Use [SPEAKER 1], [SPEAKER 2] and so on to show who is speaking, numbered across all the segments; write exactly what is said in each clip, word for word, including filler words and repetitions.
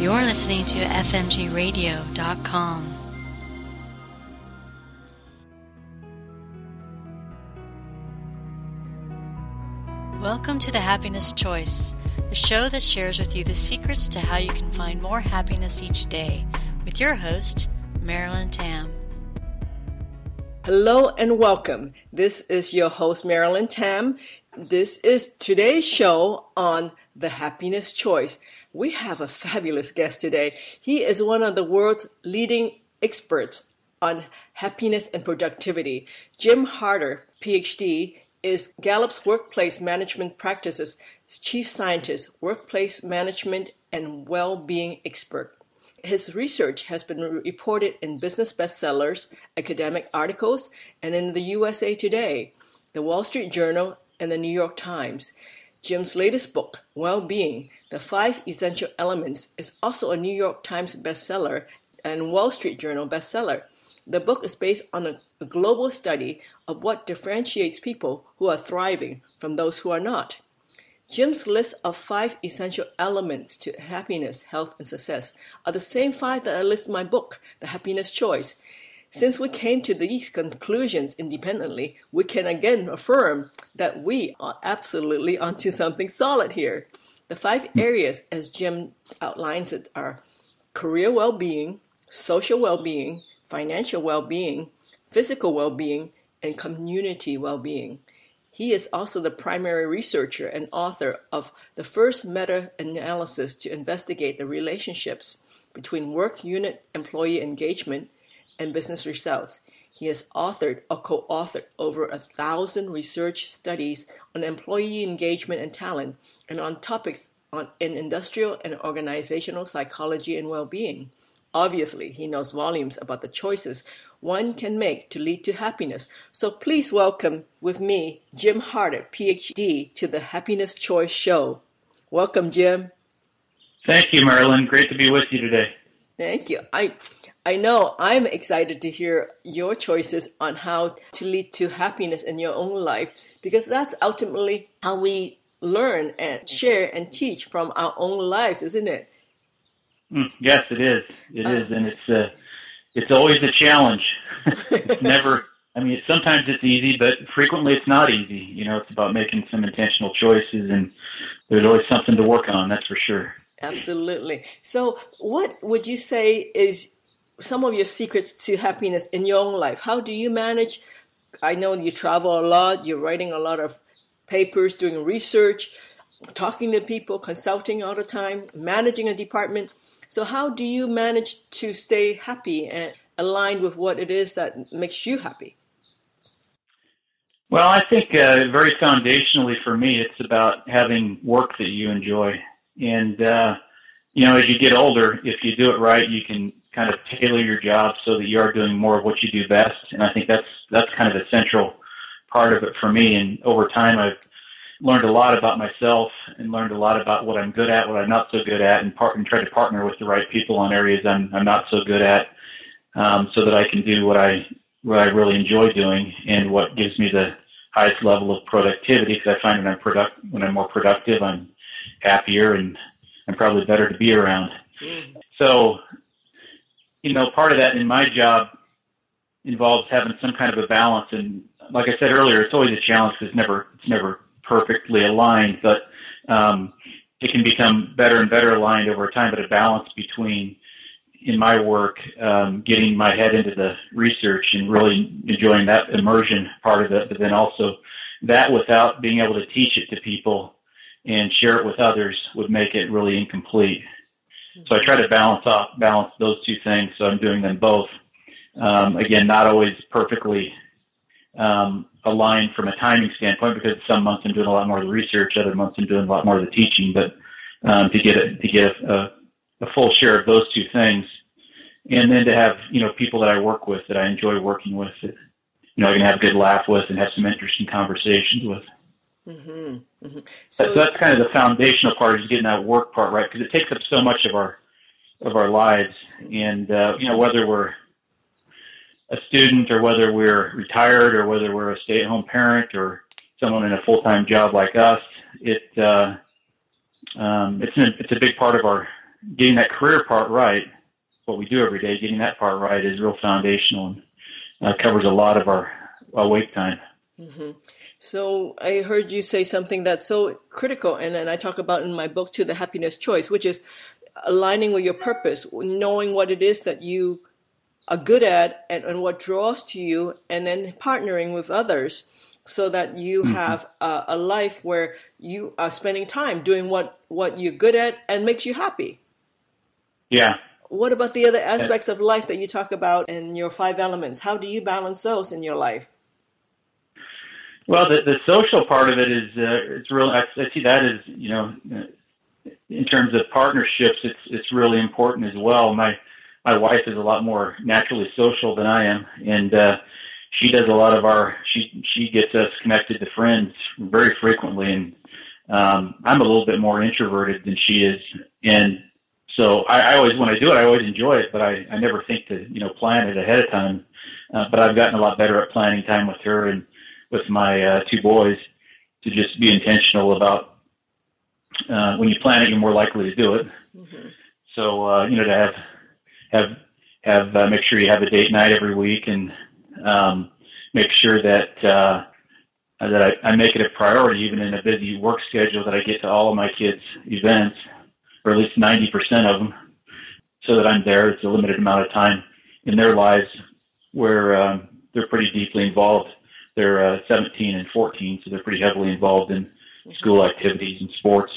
[SPEAKER 1] You're listening to F M G radio dot com. Welcome to The Happiness Choice, a show that shares with you the secrets to how you can find more happiness each day, with your host, Marilyn Tam.
[SPEAKER 2] Hello and welcome. This is your host, Marilyn Tam. This is today's show on The Happiness Choice. We have a fabulous guest today. He is one of the world's leading experts on happiness and productivity. Jim Harter, P H D, is Gallup's Workplace Management Practices Chief Scientist, Workplace Management and Well-Being Expert. His research has been reported in business bestsellers, academic articles, and in the U S A Today, the Wall Street Journal, and the New York Times. Jim's latest book, Well-Being, The Five Essential Elements, is also a New York Times bestseller and Wall Street Journal bestseller. The book is based on a, a global study of what differentiates people who are thriving from those who are not. Jim's list of five essential elements to happiness, health, and success are the same five that I list in my book, The Happiness Choice. Since we came to these conclusions independently, we can again affirm that we are absolutely onto something solid here. The five areas, as Jim outlines it, are career well-being, social well-being, financial well-being, physical well-being, and community well-being. He is also the primary researcher and author of the first meta-analysis to investigate the relationships between work unit employee engagement and business results. He has authored or co-authored over a thousand research studies on employee engagement and talent, and on topics on in industrial and organizational psychology and well-being. Obviously, he knows volumes about the choices one can make to lead to happiness. So please welcome with me Jim Harter, P H D, to the Happiness Choice Show. Welcome, Jim.
[SPEAKER 3] Thank you, Marilyn. Great to be with you today.
[SPEAKER 2] Thank you. I I know I'm excited to hear your choices on how to lead to happiness in your own life, because that's ultimately how we learn and share and teach from our own lives, isn't it?
[SPEAKER 3] Mm, yes, it is. It uh, is, and it's uh, it's always a challenge. It's never. I mean, sometimes it's easy, but frequently it's not easy. You know, it's about making some intentional choices, and there's always something to work on. That's for sure.
[SPEAKER 2] Absolutely. So, what would you say is some of your secrets to happiness in your own life? How do you manage? I know you travel a lot. You're writing a lot of papers, doing research, talking to people, consulting all the time, managing a department. So how do you manage to stay happy and aligned with what it is that makes you happy?
[SPEAKER 3] Well, I think uh, very foundationally for me, it's about having work that you enjoy. And, uh, you know, as you get older, if you do it right, you can kind of tailor your job so that you are doing more of what you do best. And I think that's that's kind of a central part of it for me. And over time, I've learned a lot about myself and learned a lot about what I'm good at, what I'm not so good at, and, part, and try to partner with the right people on areas I'm, I'm not so good at, um, so that I can do what I what I really enjoy doing and what gives me the highest level of productivity. Because I find when I'm product when I'm more productive, I'm happier and I'm probably better to be around. Mm. So, you know, part of that in my job involves having some kind of a balance. And like I said earlier, it's always a challenge because it's never it's never perfectly aligned, but um, it can become better and better aligned over time. But a balance between, in my work, um, getting my head into the research and really enjoying that immersion part of it, but then also that without being able to teach it to people and share it with others would make it really incomplete. So I try to balance off, balance those two things. So I'm doing them both. Um, again, not always perfectly um, aligned from a timing standpoint, because some months I'm doing a lot more of the research, other months I'm doing a lot more of the teaching. But um, to get a, to get a, a full share of those two things, and then to have, you know, people that I work with that I enjoy working with, that, you know, I can have a good laugh with and have some interesting conversations with.
[SPEAKER 2] Mm-hmm. Mm-hmm.
[SPEAKER 3] So, so that's kind of the foundational part, is getting that work part right, because it takes up so much of our of our lives. And uh, you know, whether we're a student or whether we're retired or whether we're a stay-at-home parent or someone in a full-time job like us, it uh, um, it's a, it's a big part of our getting that career part right, what we do every day, getting that part right is real foundational and uh, covers a lot of our awake time.
[SPEAKER 2] Mm-hmm. So I heard you say something that's so critical, and then I talk about in my book too, The Happiness Choice, which is aligning with your purpose, knowing what it is that you are good at and, and what draws to you, and then partnering with others so that you mm-hmm. have a, a life where you are spending time doing what, what you're good at and makes you happy.
[SPEAKER 3] Yeah.
[SPEAKER 2] What about the other aspects of life that you talk about in your five elements? How do you balance those in your life?
[SPEAKER 3] Well, the, the social part of it is, uh, it's real, I, I see that as, you know, in terms of partnerships, it's, it's really important as well. My, my wife is a lot more naturally social than I am. And, uh, she does a lot of our, she, she gets us connected to friends very frequently. And, um, I'm a little bit more introverted than she is. And so I, I always, when I do it, I always enjoy it, but I, I never think to, you know, plan it ahead of time. Uh, but I've gotten a lot better at planning time with her and with my uh, two boys to just be intentional about uh, when you plan it, you're more likely to do it. Mm-hmm. So, uh, you know, to have, have, have, uh, make sure you have a date night every week and, um, make sure that, uh, that I, I make it a priority, even in a busy work schedule, that I get to all of my kids' events, or at least ninety percent of them, so that I'm there. It's a limited amount of time in their lives where, um, they're pretty deeply involved. They're uh, seventeen and fourteen, so they're pretty heavily involved in school activities and sports.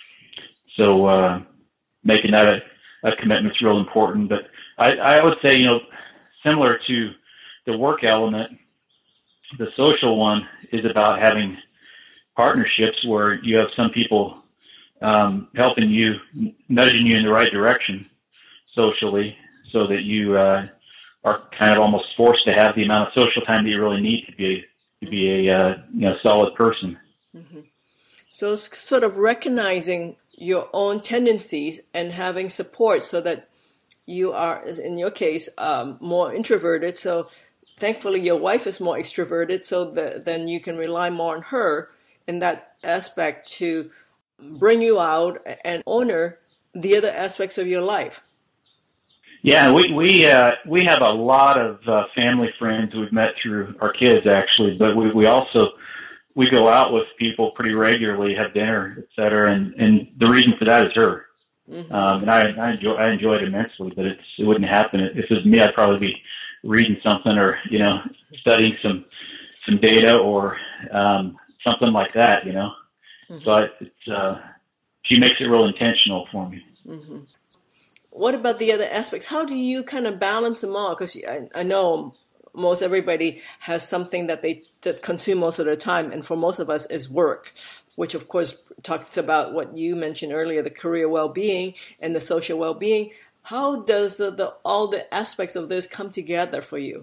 [SPEAKER 3] So uh, making that a, a commitment is real important. But I, I would say, you know, similar to the work element, the social one is about having partnerships where you have some people um, helping you, nudging you in the right direction socially, so that you uh, are kind of almost forced to have the amount of social time that you really need to be to be a uh, you know solid person.
[SPEAKER 2] Mm-hmm. So it's sort of recognizing your own tendencies and having support so that you are, as in your case, um, more introverted. So thankfully your wife is more extroverted, so that then you can rely more on her in that aspect to bring you out and honor the other aspects of your life.
[SPEAKER 3] Yeah, we we uh, we have a lot of uh, family friends we've met through our kids, actually, but we, we also we go out with people pretty regularly, have dinner, et cetera, and, and the reason for that is her. Mm-hmm. Um, and I, I enjoy I enjoy it immensely, but it's it wouldn't happen if it was me. I'd probably be reading something or you know studying some some data or um, something like that, you know. Mm-hmm. So I, it's uh, she makes it real intentional for me.
[SPEAKER 2] Mm-hmm. What about the other aspects? How do you kind of balance them all? Because I, I know most everybody has something that they that consume most of their time, and for most of us is work, which of course talks about what you mentioned earlier, the career well-being and the social well-being. How does the, the all the aspects of this come together for you?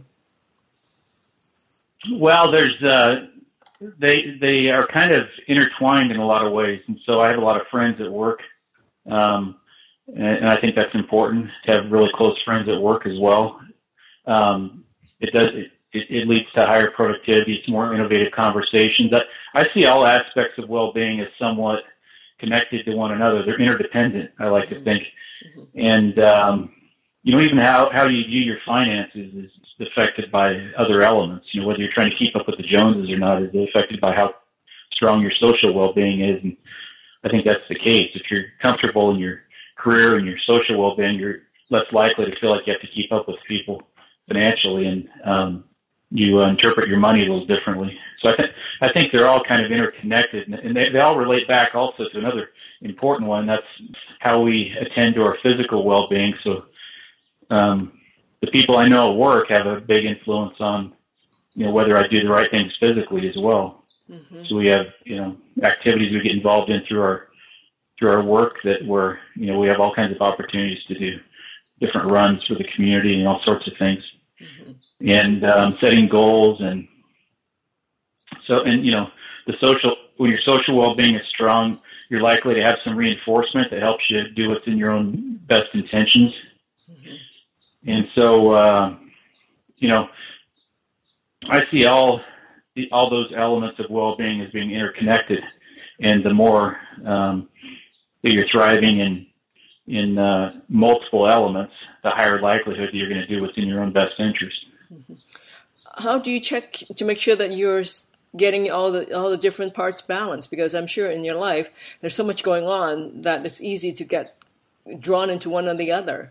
[SPEAKER 3] Well, there's uh, they they are kind of intertwined in a lot of ways, and so I have a lot of friends at work. Um, And I think that's important to have really close friends at work as well. Um, it does, it, it leads to higher productivity. It's more innovative conversations. I, I see all aspects of well-being as somewhat connected to one another. They're interdependent, I like to think. Mm-hmm. And, um, you know, even how, how you view your finances is affected by other elements. You know, whether you're trying to keep up with the Joneses or not is affected by how strong your social well-being is. And I think that's the case. If you're comfortable in your career and your social well-being, you're less likely to feel like you have to keep up with people financially, and um, you uh, interpret your money a little differently. So I, th- I think they're all kind of interconnected, and they, they all relate back also to another important one. That's how we attend to our physical well-being. So um, the people I know at work have a big influence on, you know, whether I do the right things physically as well. Mm-hmm. So we have, you know, activities we get involved in through our through our work that we're, you know, we have all kinds of opportunities to do different runs for the community and all sorts of things. Mm-hmm. And um, setting goals. And so, and, you know, the social, when your social well-being is strong, you're likely to have some reinforcement that helps you do what's in your own best intentions. Mm-hmm. And so, uh, you know, I see all, all those elements of well-being as being interconnected. And the more, um, that you're thriving and in uh, multiple elements, the higher likelihood that you're going to do what's in your own best interest.
[SPEAKER 2] Mm-hmm. How do you check to make sure that you're getting all the all the different parts balanced? Because I'm sure in your life there's so much going on that it's easy to get drawn into one or the other.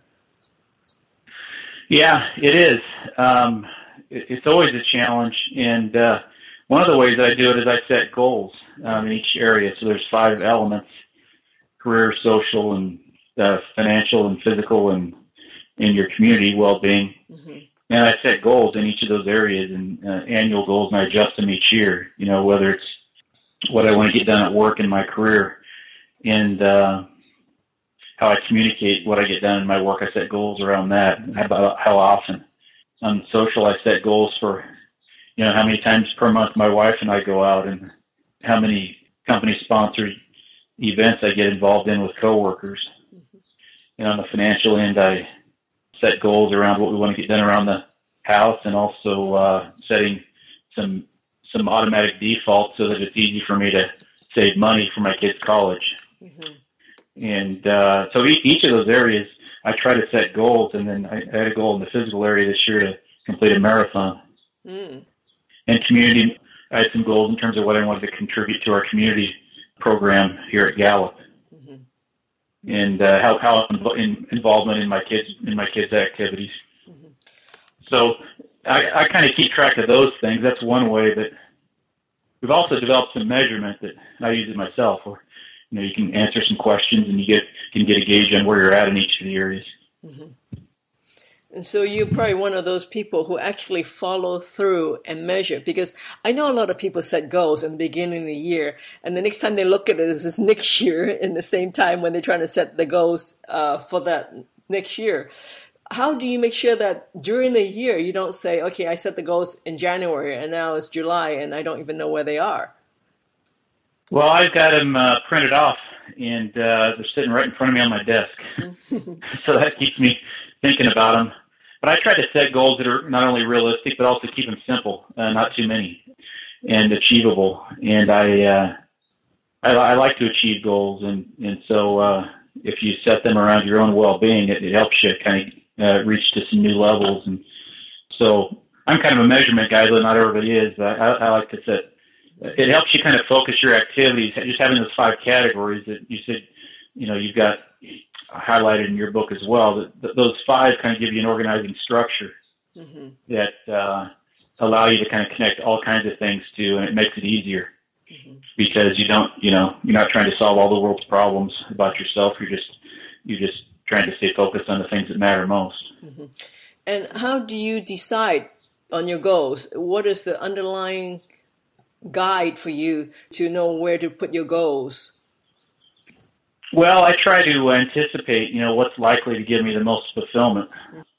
[SPEAKER 3] Yeah, it is. Um, it, it's always a challenge, and uh, one of the ways I do it is I set goals um, in each area. So there's five elements: career, social, and uh, financial, and physical, and in your community well-being. Mm-hmm. And I set goals in each of those areas, and uh, annual goals, and I adjust them each year. You know, whether it's what I want to get done at work in my career, and uh, how I communicate what I get done in my work. I set goals around that. How, how often? On social, I set goals for, you know, how many times per month my wife and I go out, and how many company-sponsored events I get involved in with coworkers. Mm-hmm. And on the financial end, I set goals around what we want to get done around the house, and also uh, setting some some automatic defaults so that it's easy for me to save money for my kids' college. Mm-hmm. And uh, so each, each of those areas, I try to set goals, and then I, I had a goal in the physical area this year to complete a marathon. Mm. And community, I had some goals in terms of what I wanted to contribute to our community program here at Gallup. And uh, how how in, involvement in my kids in my kids' activities. Mm-hmm. So I, I kind of keep track of those things. That's one way. That we've also developed some measurement that I use it myself, where you know you can answer some questions and you get can get a gauge on where you're at in each of the areas.
[SPEAKER 2] Mm-hmm. And so you're probably one of those people who actually follow through and measure, because I know a lot of people set goals in the beginning of the year, and the next time they look at it is this next year in the same time when they're trying to set the goals uh, for that next year. How do you make sure that during the year you don't say, okay, I set the goals in January and now it's July and I don't even know where they are?
[SPEAKER 3] Well, I've got them uh, printed off, and uh, they're sitting right in front of me on my desk. So that keeps me thinking about them. But I try to set goals that are not only realistic, but also keep them simple, uh, not too many, and achievable. And I, uh, I, I like to achieve goals, and and so uh, if you set them around your own well-being, it, it helps you kind of uh, reach to some new levels. And so I'm kind of a measurement guy, though not everybody is. But I, I like to set. It helps you kind of focus your activities. Just having those five categories that you said, you know, you've got highlighted in your book as well, that, that those five kind of give you an organizing structure mm-hmm. that uh, allow you to kind of connect all kinds of things to, and it makes it easier mm-hmm. because you don't, you know, you're not trying to solve all the world's problems about yourself. You're just, you're just trying to stay focused on the things that matter most.
[SPEAKER 2] Mm-hmm. And how do you decide on your goals? What is the underlying guide for you to know where to put your goals?
[SPEAKER 3] Well, I try to anticipate, you know, what's likely to give me the most fulfillment,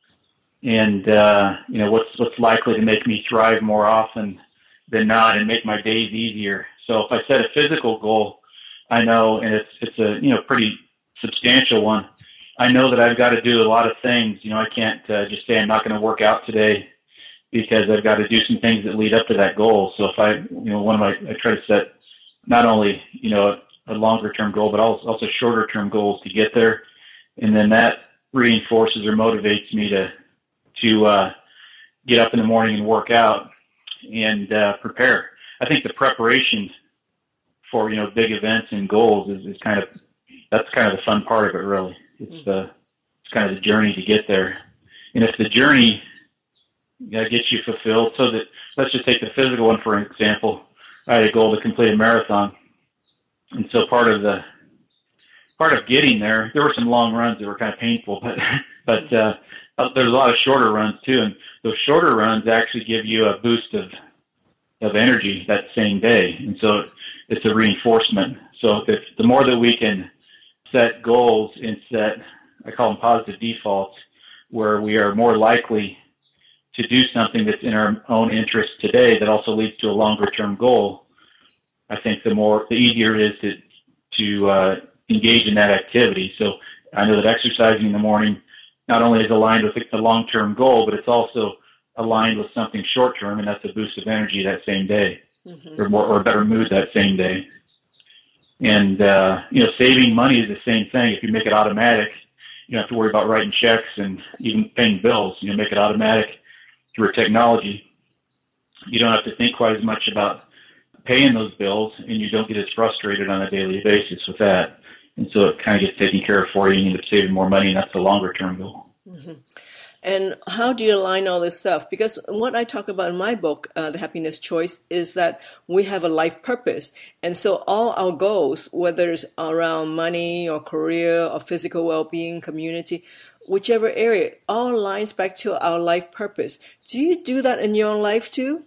[SPEAKER 3] and uh, you know, what's what's likely to make me thrive more often than not, and make my days easier. So if I set a physical goal, I know, and it's it's a you know pretty substantial one. I know that I've got to do a lot of things. You know, I can't uh, just say I'm not going to work out today, because I've got to do some things that lead up to that goal. So if I, you know, one of my I try to set not only you know a longer-term goal, but also, also shorter-term goals to get there. And then that reinforces or motivates me to to uh, get up in the morning and work out and uh, prepare. I think the preparation for, you know, big events and goals is, is kind of, that's kind of the fun part of it, really. It's, the, it's kind of the journey to get there. And if the journey you know, gets you fulfilled, so that, let's just take the physical one for an example. I had a goal to complete a marathon. And so part of the part of getting there, there were some long runs that were kind of painful, but but uh, there's a lot of shorter runs too, and those shorter runs actually give you a boost of of energy that same day, and so it's a reinforcement. So if the more that we can set goals and set, I call them positive defaults, where we are more likely to do something that's in our own interest today that also leads to a longer term goal, I think the more, the easier it is to, to uh, engage in that activity. So I know that exercising in the morning not only is aligned with a long-term goal, but it's also aligned with something short-term, and that's a boost of energy that same day, mm-hmm. or more, or a better mood that same day. And, uh, you know, saving money is the same thing. If you make it automatic, you don't have to worry about writing checks and even paying bills. You know, make it automatic through technology. You don't have to think quite as much about paying those bills, and you don't get as frustrated on a daily basis with that. And so it kind of gets taken care of for you, and you end up saving more money, and that's the longer-term goal.
[SPEAKER 2] Mm-hmm. And how do you align all this stuff? Because what I talk about in my book, uh, The Happiness Choice, is that we have a life purpose. And so all our goals, whether it's around money or career or physical well-being, community, whichever area, all aligns back to our life purpose. Do you do that in your own life too?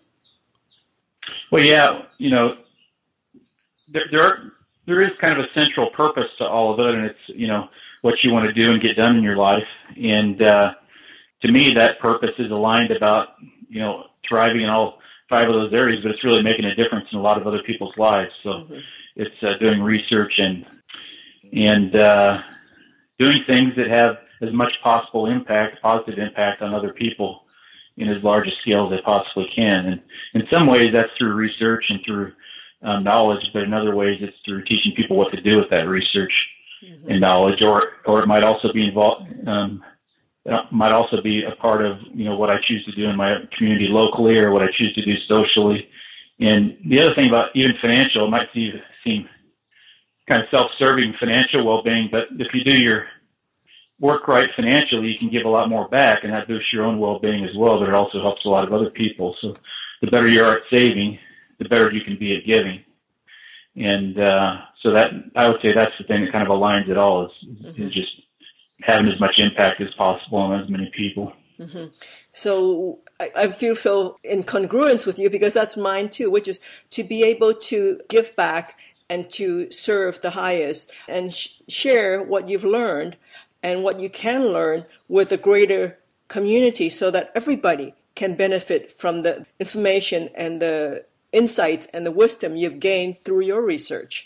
[SPEAKER 3] Well, yeah, you know, there, there are, there is kind of a central purpose to all of it, and it's, you know, what you want to do and get done in your life. And, uh, to me, that purpose is aligned about, you know, thriving in all five of those areas, but it's really making a difference in a lot of other people's lives. So mm-hmm. it's uh, doing research and and uh, doing things that have as much possible impact, positive impact on other people in as large a scale as they possibly can. And in some ways, that's through research and through um, knowledge, but in other ways, it's through teaching people what to do with that research mm-hmm. and knowledge, or or it might also be involved. Um, It might also be a part of, you know, what I choose to do in my community locally or what I choose to do socially. And the other thing about even financial, it might seem, seem kind of self-serving financial well-being, but if you do your work right financially, you can give a lot more back, and that boosts your own well-being as well, but it also helps a lot of other people. So the better you are at saving, the better you can be at giving. And uh, so that, I would say that's the thing that kind of aligns it all, is, mm-hmm. is just having as much impact as possible on as many people.
[SPEAKER 2] Mm-hmm. So I, I feel so in congruence with you, because that's mine too, which is to be able to give back and to serve the highest and sh- share what you've learned and what you can learn with a greater community, so that everybody can benefit from the information and the insights and the wisdom you've gained through your research.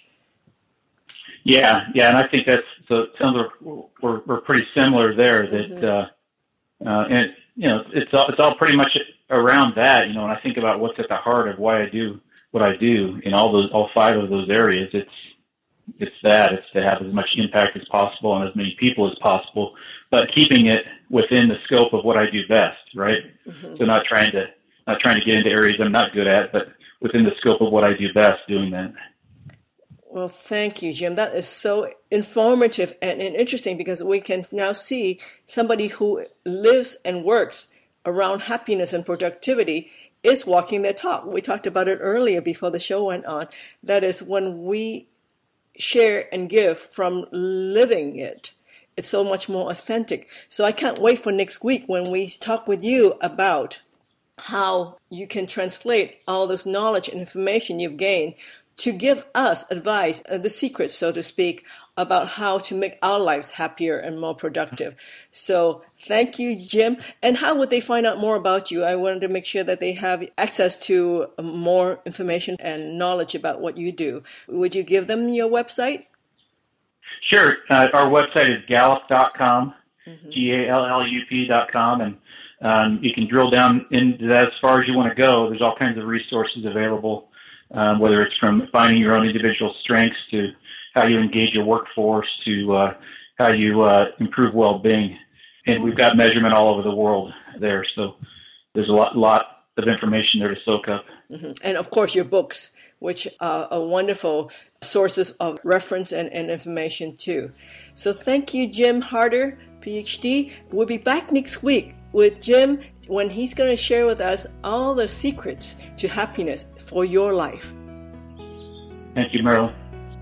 [SPEAKER 3] Yeah, yeah, and I think that's, so it sounds like we're, we're pretty similar there, that, mm-hmm. uh, uh, and, you know, it's all, it's all pretty much around that, you know, when I think about what's at the heart of why I do what I do in all those, all five of those areas, it's, it's that, it's to have as much impact as possible on as many people as possible, but keeping it within the scope of what I do best, right? Mm-hmm. So not trying to, not trying to get into areas I'm not good at, but within the scope of what I do best, doing that.
[SPEAKER 2] Well, thank you, Jim. That is so informative and, and interesting, because we can now see somebody who lives and works around happiness and productivity is walking their talk. We talked about it earlier before the show went on. That is, when we share and give from living it, it's so much more authentic. So I can't wait for next week when we talk with you about how you can translate all this knowledge and information you've gained to give us advice, uh, the secrets, so to speak, about how to make our lives happier and more productive. So thank you, Jim. And how would they find out more about you? I wanted to make sure that they have access to more information and knowledge about what you do. Would you give them your website?
[SPEAKER 3] Sure. Uh, our website is gallup dot com, mm-hmm. G A L L U P dot com, and um, you can drill down into that as far as you want to go. There's all kinds of resources available. Um, whether it's from finding your own individual strengths to how you engage your workforce to uh, how you uh, improve well-being. And we've got measurement all over the world there. So there's a lot, lot of information there to soak up.
[SPEAKER 2] Mm-hmm. And, of course, your books, which are, are wonderful sources of reference and, and information, too. So thank you, Jim Harder, P H D. We'll be back next week with Jim when he's going to share with us all the secrets to happiness for your life.
[SPEAKER 3] Thank you, Marilyn.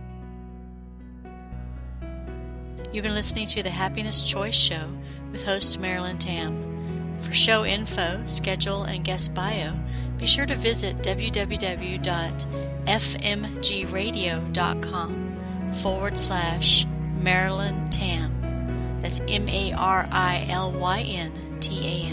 [SPEAKER 1] You've been listening to the Happiness Choice Show with host Marilyn Tam. For show info, schedule, and guest bio, be sure to visit www.fmgradio.com forward slash Marilyn Tam. That's M A R I L Y N T A M.